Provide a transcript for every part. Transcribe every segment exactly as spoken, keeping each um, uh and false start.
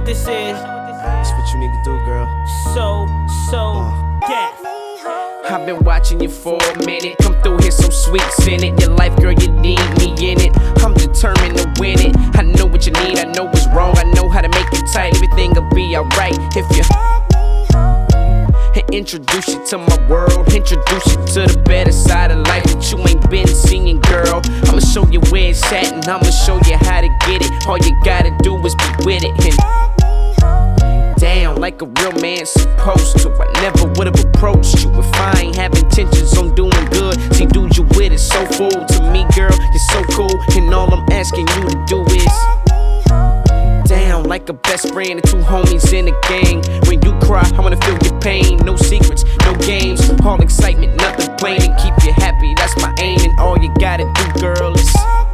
this is. That's what you need to do, girl. So, so, Uh. death. I've been watching you for a minute. Come through here, some sweets in it. Your life, girl, you need me in it. I'm determined to win it. I know what you need, I know what's wrong. I know how to make you tight. Everything'll be alright if you introduce you to my world. Introduce you to the better side of life that you ain't been seeing, girl. I'ma show you where it's at, and I'ma show you how to get it. All you gotta do is be with it and down like a real man supposed to. I never would've approached you if I ain't have intentions on doing good. See, dude, you with it, so full to me, girl. You're so cool, and all I'm asking you to do is down like a best friend and two homies in a gang. When you cry, I wanna feel your pain. No secrets, no games, all excitement, nothing plain. And keep you happy, that's my aim. And all you gotta do, girl, is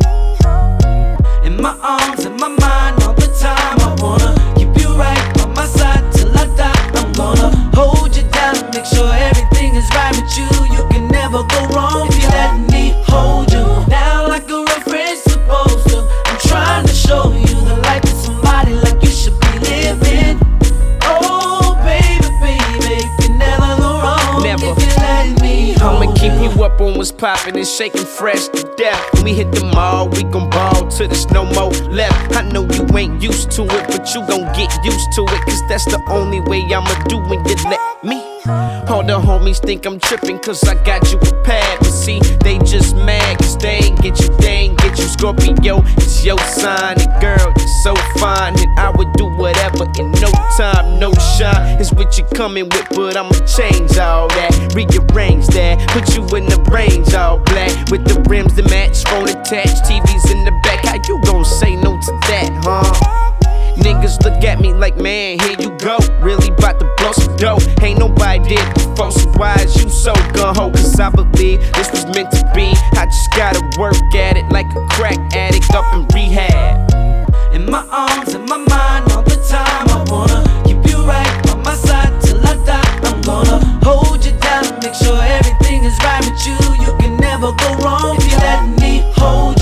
in my arms, in my mind, all the time. I wanna keep you right by my side till I die. I'm gonna hold you down and make sure everything is right with you. You can never go wrong if you let me hold you down like a real friend's supposed to. I'm trying to show you the life of somebody like you should be living. Oh, baby, baby, you can never go wrong Never. if you let me hold I'ma keep you. you up on what's poppin' and shaking fresh to death. When we hit the mall, we gon' ball till there's no more left. I know you ain't used to it, but you gon' get used to it. Cause that's the only way I'ma do when you let me. All the homies think I'm trippin' cause I got you prepared. But see, they just mad cause they ain't get you, they ain't get you. Scorpio, it's your sign. And girl, you're so fine. And I would do whatever in no time, no shine. It's what you coming with, but I'ma change all that. Rearrange that, put you in the range all black. With the rims that match, phone attached, T Vs in the back. How you gon' say no to that, huh? Niggas look at me like, man, here you go. Really bout to blow some dough. Ain't nobody did before, so why is you so gung-ho? Cause I believe this was meant to be. I just gotta work at it like a crack addict up in rehab. In my arms, in my mind, all the time. I wanna keep you right by my side till I die. I'm gonna hold you down and make sure everything is right with you. You can never go wrong if you let me hold you.